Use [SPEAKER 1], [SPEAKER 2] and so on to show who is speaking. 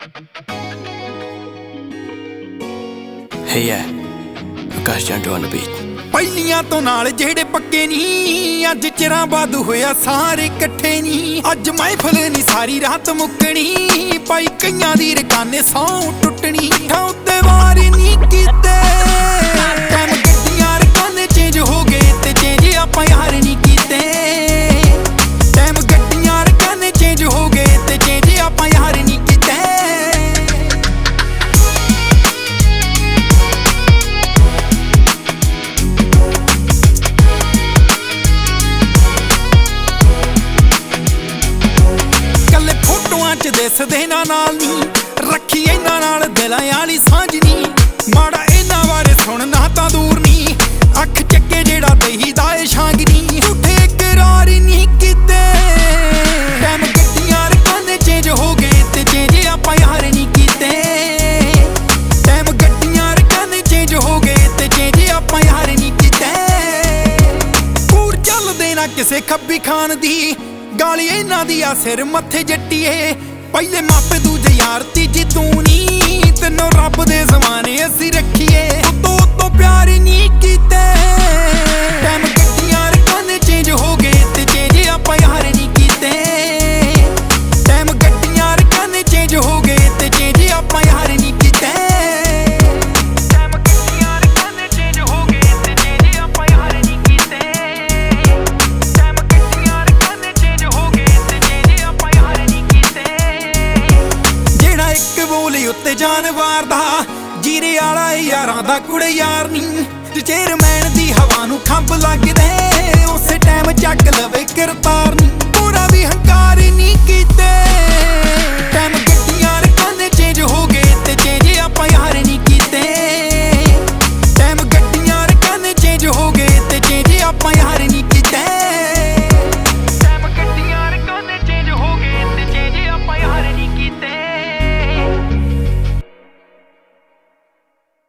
[SPEAKER 1] Hey yeah, Akash Jantu on the beat.
[SPEAKER 2] ਪਹਿਲੀਆਂ ਤੋਂ ਨਾਲ ਜਿਹੜੇ ਪੱਕੇ ਨੀ ਅੱਜ ਚਿਰਾਂ ਬਾਅਦ ਹੋਇਆ ਸਾਰੇ ਇਕੱਠੇ ਨੀ ਅੱਜ ਮਹਿਫਲ ਨੀ ਸਾਰੀ ਰਾਤ ਮੁੱਕਣੀ ਪਾਈ ਕਈਆਂ ਦੀ ਰਕਾਨੇ ਸੌਂ ਟੁੱਟਣੀ ਉੱਤੇ ਵਾਰ ਨੀ ਕੀਤੇ ਟਾਈਮ ਗੱਡੀਆਂ ਰਕਾਨੇ ਚੇਂਜ ਹੋ ਗਏ ਤੇ ਚੇਂਜ ਆਪਾਂ ਯਾਰ ਨੀ ਕੀਤੇ ਟਾਈਮ ਗੱਡੀਆਂ ਰਕਾਨੇ ਚੇਂਜ ਹੋ ਗਏ ਤੇ ਚੇਂਜ ਆਪਾਂ ਯਾਰ ਨੀ ਕੀਤੇ ਦਿਸਦੇ ਨਾ ਨਾਲ ਨੀ ਰੱਖੀ ਇਹਨਾਂ ਨਾਲ ਦਿਲਾਂ ਵਾਲੀ ਸਾਂਝ ਨੀ ਮਾੜਾ ਇਹਨਾਂ ਬਾਰੇ ਸੁਣਨਾ ਤਾਂ ਦੂਰ ਨੀ ਅੱਖ ਚੱਕੇ ਜਿਹੜਾ ਦਹੀ ਦਾ ਏ ਛਾਂਗ ਨੀ ਝੂਠੇ ਇਕਰਾਰ ਨੀ ਕੀਤੇ ਟਾਈਮ ਗੱਡੀਆਂ ਰਕਾਨੇ ਚੇਂਜ ਹੋ ਗਏ ਤੇ ਚੇਂਜ ਆਪਾਂ ਯਾਰ ਨੀ ਕੀਤੇ ਟਾਈਮ ਗੱਡੀਆਂ ਰਕਾਨੇ ਚੇਂਜ ਹੋ ਗਏ ਤੇ ਚੇਂਜ ਆਪਾਂ ਯਾਰ ਨੀ ਕੀਤੇ ਪੂਰ ਚੱਲਦੇ ਨਾ ਕਿਸੇ ਖੱਬੀ ਖਾਨ ਦੀ ਗਾਲੀ ਇਹਨਾਂ ਦੀ ਆ ਸਿਰ ਮੱਥੇ ਜੱਟੀਏ ਪਹਿਲੇ ਮਾਪੇ ਦੂਜੇ ਯਾਰ ਤੀਜੀ ਤੂੰ ਨੀ ਤੈਨੂੰ ਰੱਬ ਦੇ ਜ਼ਮਾਨੇ ਅਸੀਂ ਰੱਖੀਏ ਉਤੋਂ ਪਿਆਰ ਨੀ ਕੀਤੇ ਟਾਈਮ ਗੱਡੀਆਂ ਰਕਾਨੇ ਚੇਂਜ ਹੋ ਗਏ ਤੇ ਚੇਂਜ ਆਪਾਂ ਯਾਰ ਨੀ ਕੀਤੇ ਟਾਈਮ ਗੱਡੀਆਂ ਰਕਾਨੇ ਚੇਂਜ ਹੋ ਗਏ ਤੇ ਚੇਂਜ ਆਪਾਂ ਯਾਰ ਨੀ ਕੀਤੇ ਟਾਈਮ ਗੱਡੀਆਂ ਰਕਾਨੇ ਚੇਂਜ ਹੋ ਗਏ ਤੇ ਚੇਂਜ ਆਪਾਂ ਯਾਰ ਨੀ ਕੀਤੇ ਟਾਈਮ ਗੱਡੀਆਂ ਰਕਾਨੇ ਚੇਂਜ ਹੋ ਗਏ ਤੇ ਚੇਂਜ ਆਪਾਂ ਯਾਰ ਨੀ ਕੀਤੇ ਇੱਕ ਬੋਲੀ ਉੱਤੇ ਜਾਨਵਾਰ ਦਾ ਜੀਰੇ ਵਾਲਾ ਯਾਰਾਂ ਦਾ ਕੁੜੇ ਯਾਰ ਨੀ ਚੇਅਰਮੈਨ ਦੀ ਹਵਾ ਨੂੰ ਖੰਭ ਲੱਗਦੇ ਉਸੇ ਟਾਈਮ ਚੱਕ ਲਵੇ ਕਰਤਾਰ ਨੀ ਪੂਰਾ ਵੀ ਹੰਕਾਰ ਨੀ ਕੀਤੇ